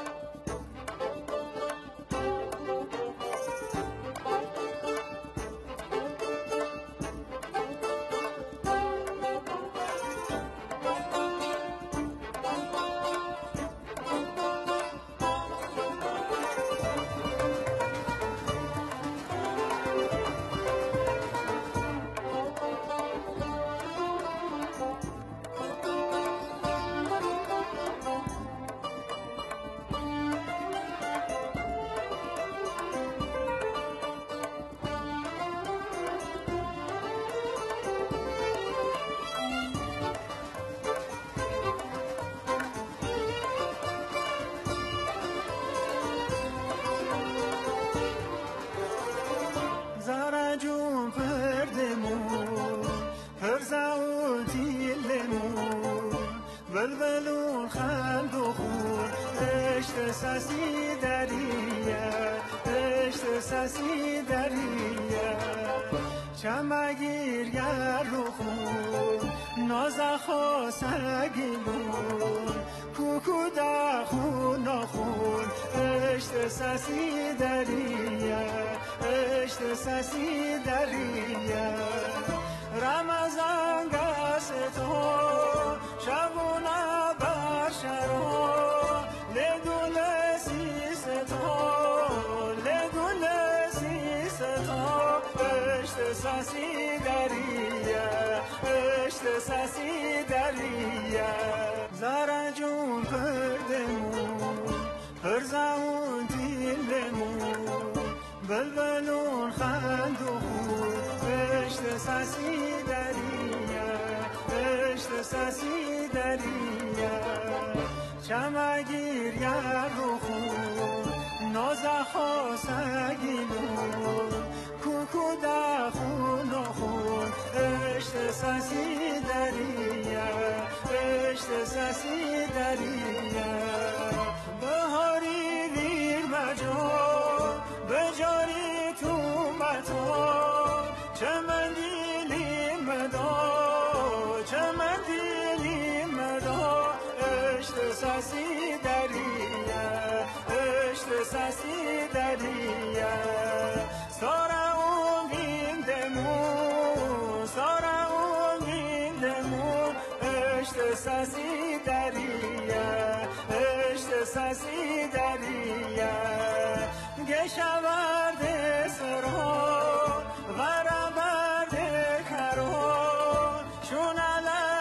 [SPEAKER 10] بلبلون خند و خون رشت سسی دریه رشت سسی دریه چمگیر گر رو خون نازخوا سگیلون کوکو دا خون نخون رشت سسی دریه رشت سسی دریه رمضان گستو شبونه برشرو لگل سیستو لگل سیستو اشت سسی دریه اشت سسی دریه زرجون پردمون پرزمون دیلمون بلبلون خند و خون اشت سسی دریه اشت سسی دریه چمگیر یر رو خون نازخوا سگیلون کوکو دا خون و خون اشت سسی دریه اشت سسی دریه بهاری ویر مجو بجاری تو متو چمندیلی مدار ساسی دریه اشت ساسی دریه سارا اون بیندمون سارا اون بیندمون اشت ساسی دریه اشت ساسی دریه گشاورده سرو ورا برده کرو شونه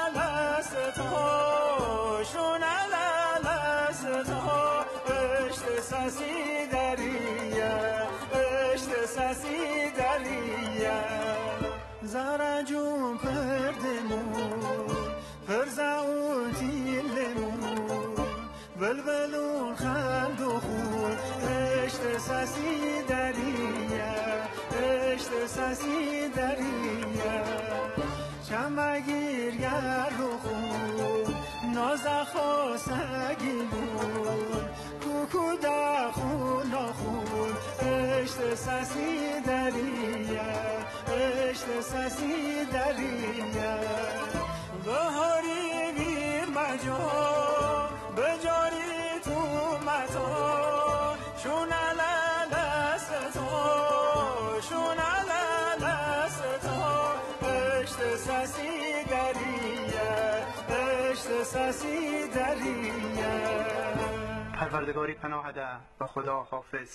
[SPEAKER 10] ساسی دریه اشت ساسی دریه زارا جون پردمون پرزاون تیلمون بلبلون خند و خون اشت ساسی دریه اشت ساسی دریه چمگیر گرد و خون نازخو سگیلون کوکو دا خون خون اشت ساسی دریه اشت ساسی دریه بهاری بیر مجا بجاری تو متا شونه للستو شونه للستو اشت ساسی دریه اشت ساسی دریه
[SPEAKER 11] پروردگاری پناه ده و خدا حافظ.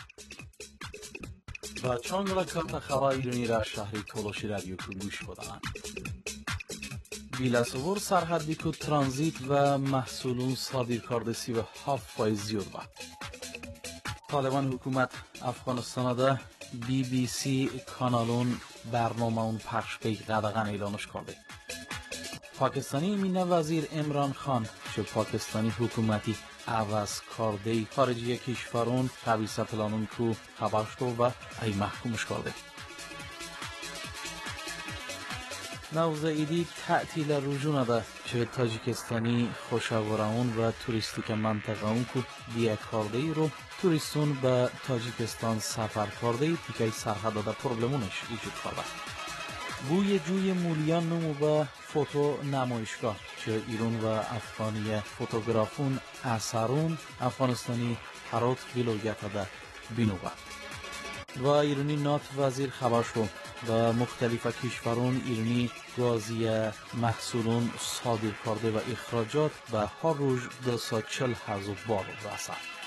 [SPEAKER 1] و چانگلا کارت خبر ایرانی را شهری تولوشی رادیو کو گوش بدن. بیلاسور سرحدی کو ترانزیت و محصولون صادر کردسی و هفت فایز زیاد با. طالبان حکومت افغانستان ده بی بی سی کانالون برنامه اون پخش به قدغن اعلانش کرده. پاکستانی امینه وزیر عمران خان چه پاکستانی حکومتی عوض کرده خارجی کشورون خبیثه پلانون کو خبر شد و ای محکومش کرده. نوزه ایدی تعطیل رجوع نده چه تاجیکستانی خوشاوران و توریستیک منطقه اون کو دیه کرده ای رو توریستون به تاجیکستان سفر کرده ای دیگه سرحد داده پربلمونش ایجاد کرده. بوی جوی مولیان نمو به فوتو نمایشگاه چه ایران و افغانی فوتوگرافون اثرون افغانستانی هرات ولایت ده بینوبه و ایرانی نات وزیر خبر شد و مختلف کشورون ایرانی گازی محصولون صادر کرده و اخراجات به هر روز دو سه چل هزار بار رسد.